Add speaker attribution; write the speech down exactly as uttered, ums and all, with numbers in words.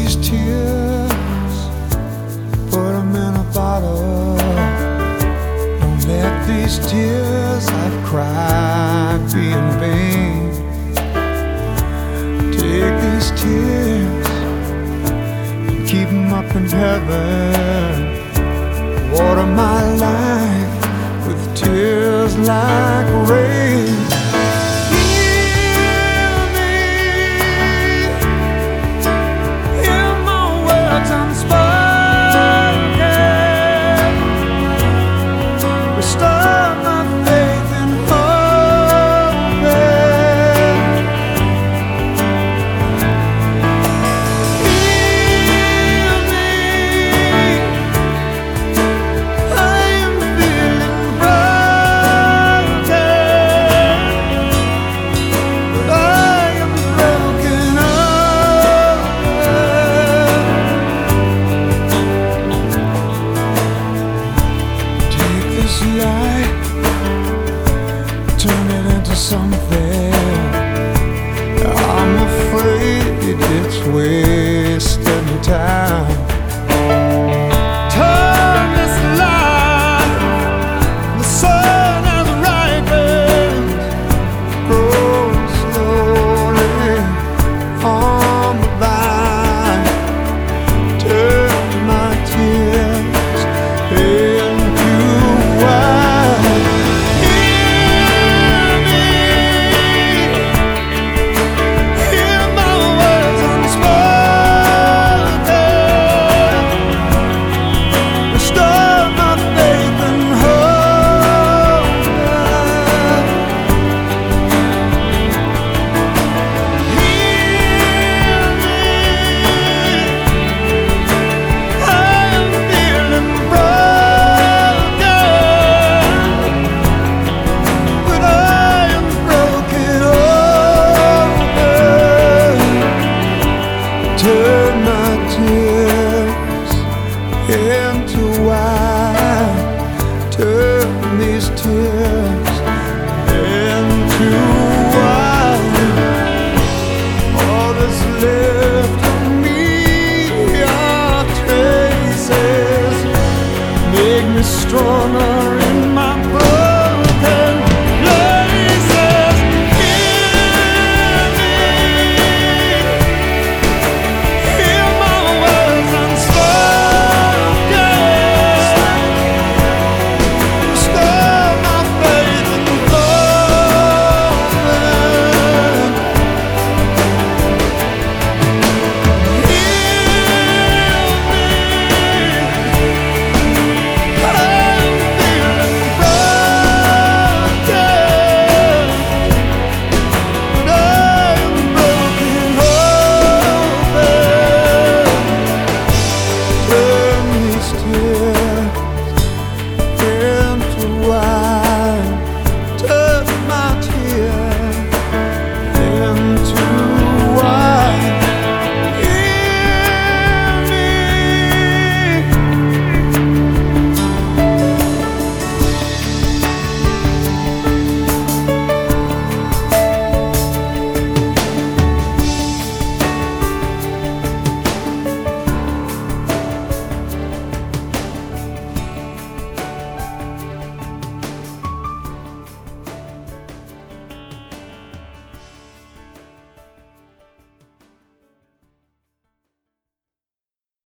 Speaker 1: these tears, put them in a bottle. Don't let these tears I've cried be in vain. Take these tears and keep them up in heaven. Water my life with tears like rain. Light, turn it into something. I'm afraid it's wasting time. Turn this light, the sun has ripened, grows slowly on the vine. Turn my tears into wine. Hear me, hear my words unspoken. Restore my faith and hope. Hear me, I am feeling broken, but I am broken open. Turn my tears into wine. Turn these tears into wine. All that's left of me are traces. Make me stronger